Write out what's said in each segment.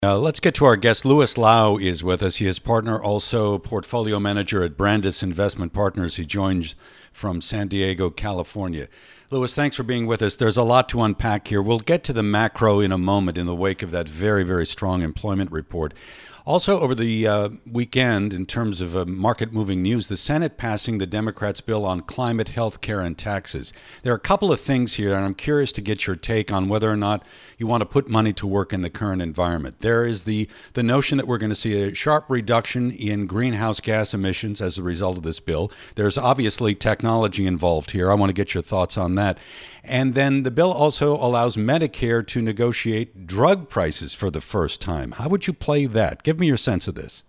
Let's get to our guest. Louis Lau is with us. He is partner, also portfolio manager at Brandis Investment Partners. He joins from San Diego, California. Louis, thanks for being with us. There's a lot to unpack here. We'll get to the macro in a moment in the wake of that very, very strong employment report. Also, over the weekend, in terms of market-moving news, the Senate passing the Democrats' bill on climate, health care, and taxes. There are a couple of things here, and I'm curious to get your take on whether or not you want to put money to work in the current environment. There is the notion that we're going to see a sharp reduction in greenhouse gas emissions as a result of this bill. There's obviously technology involved here. I want to get your thoughts on that. And then the bill also allows Medicare to negotiate drug prices for the first time. How would you play that? Give me your sense of this.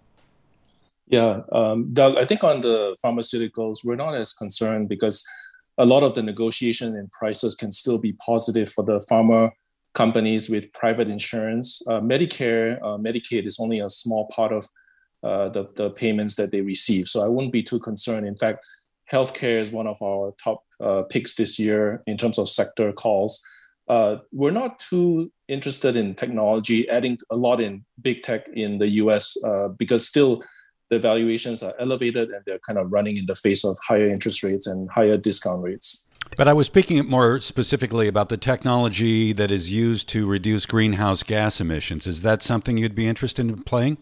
Yeah, Doug, I think on the pharmaceuticals, we're not as concerned because a lot of the negotiation in prices can still be positive for the pharma companies with private insurance. Medicare, Medicaid is only a small part of the payments that they receive. So I wouldn't be too concerned. In fact, healthcare is one of our top picks this year in terms of sector calls. We're not too interested in technology, adding a lot in big tech in the US because still the valuations are elevated and they're kind of running in the face of higher interest rates and higher discount rates. But I was speaking more specifically about the technology that is used to reduce greenhouse gas emissions. Is that something you'd be interested in playing?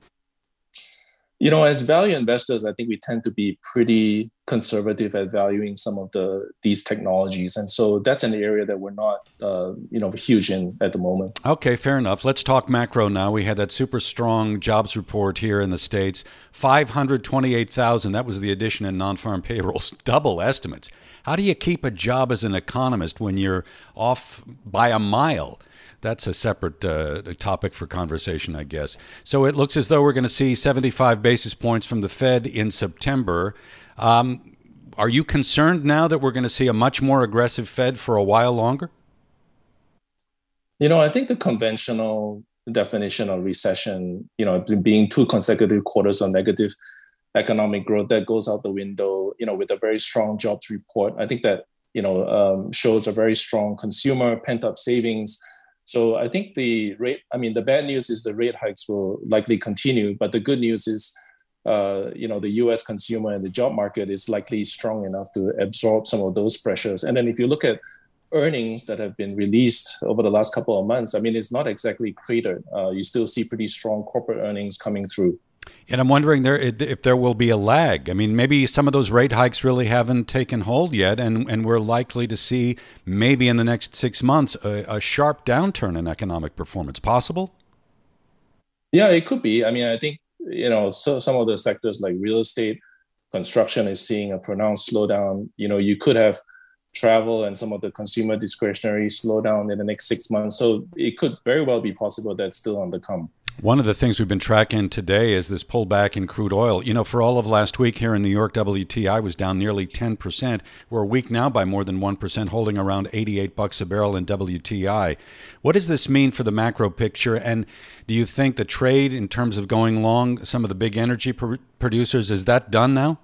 You know, as value investors, I think we tend to be pretty conservative at valuing some of these technologies. And so that's an area that we're not, huge in at the moment. Okay, fair enough. Let's talk macro now. We had that super strong jobs report here in the States. 528,000, that was the addition in non-farm payrolls, double estimates. How do you keep a job as an economist when you're off by a mile? That's a separate topic for conversation, I guess. So it looks as though we're going to see 75 basis points from the Fed in September. Are you concerned now that we're going to see a much more aggressive Fed for a while longer? You know, I think the conventional definition of recession, being 2 consecutive quarters of negative economic growth, that goes out the window, with a very strong jobs report. I think that, shows a very strong consumer pent-up savings. So I think the bad news is the rate hikes will likely continue, but the good news is, the U.S. consumer and the job market is likely strong enough to absorb some of those pressures. And then if you look at earnings that have been released over the last couple of months, it's not exactly cratered. You still see pretty strong corporate earnings coming through. And I'm wondering if there will be a lag. Maybe some of those rate hikes really haven't taken hold yet, and we're likely to see maybe in the next 6 months a sharp downturn in economic performance. Possible? Yeah, it could be. I think, so some of the sectors like real estate, construction is seeing a pronounced slowdown. You could have travel and some of the consumer discretionary slowdown in the next 6 months. So it could very well be possible that's still on the come. One of the things we've been tracking today is this pullback in crude oil. For all of last week here in New York, WTI was down nearly 10%. We're weak now by more than 1%, holding around $88 a barrel in WTI. What does this mean for the macro picture? And do you think the trade in terms of going long some of the big energy producers, is that done now?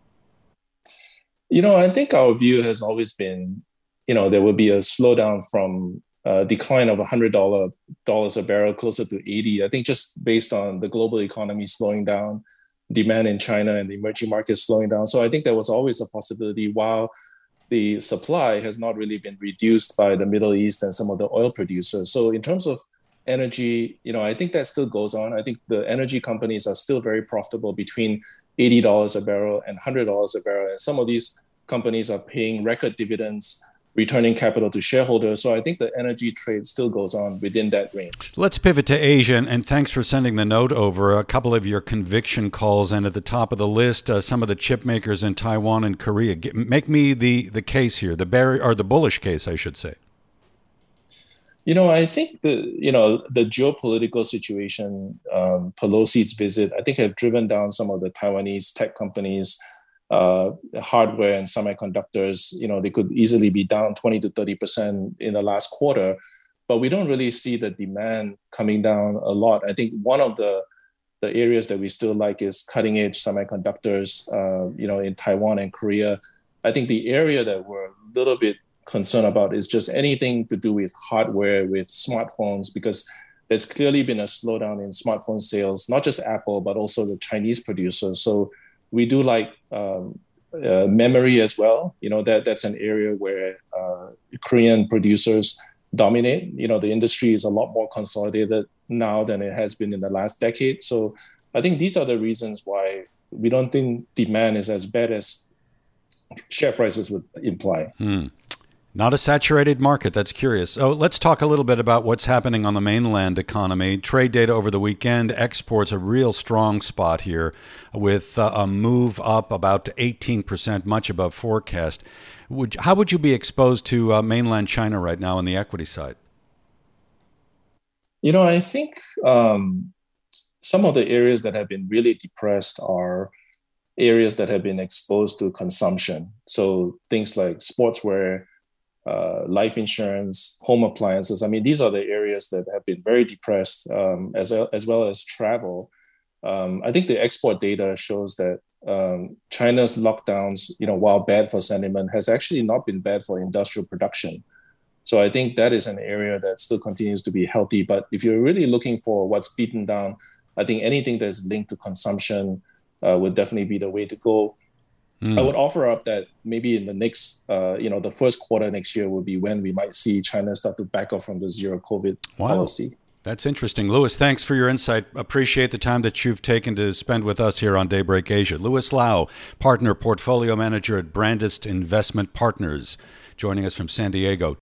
I think our view has always been, there will be a slowdown from decline of $100 a barrel closer to 80. I think just based on the global economy slowing down, demand in China and the emerging markets slowing down. So I think there was always a possibility while the supply has not really been reduced by the Middle East and some of the oil producers. So in terms of energy, I think that still goes on. I think the energy companies are still very profitable between $80 a barrel and $100 a barrel. And some of these companies are paying record dividends, returning capital to shareholders. So I think the energy trade still goes on within that range. Let's pivot to Asia, and thanks for sending the note over. A couple of your conviction calls, and at the top of the list, some of the chip makers in Taiwan and Korea. Make me the case here, the bullish case, I should say. I think the geopolitical situation, Pelosi's visit, I think have driven down some of the Taiwanese tech companies, hardware and semiconductors. They could easily be down 20 to 30% in the last quarter, but we don't really see the demand coming down a lot. I think one of the areas that we still like is cutting edge semiconductors, in Taiwan and Korea. I think the area that we're a little bit concerned about is just anything to do with hardware, with smartphones, because there's clearly been a slowdown in smartphone sales, not just Apple, but also the Chinese producers. So we do like memory as well. That's an area where Korean producers dominate. The industry is a lot more consolidated now than it has been in the last decade. So I think these are the reasons why we don't think demand is as bad as share prices would imply. Not a saturated market. That's curious. So let's talk a little bit about what's happening on the mainland economy. Trade data over the weekend, exports a real strong spot here with a move up about 18%, much above forecast. How would you be exposed to mainland China right now on the equity side? I think some of the areas that have been really depressed are areas that have been exposed to consumption. So things like sportswear, life insurance, home appliances. I mean, these are the areas that have been very depressed, as well as travel. I think the export data shows that China's lockdowns, while bad for sentiment, has actually not been bad for industrial production. So I think that is an area that still continues to be healthy. But if you're really looking for what's beaten down, I think anything that's linked to consumption would definitely be the way to go. I would offer up that maybe in the next, the first quarter next year will be when we might see China start to back off from the zero COVID policy. That's interesting. Louis, thanks for your insight. Appreciate the time that you've taken to spend with us here on Daybreak Asia. Louis Lau, partner portfolio manager at Brandis Investment Partners, joining us from San Diego.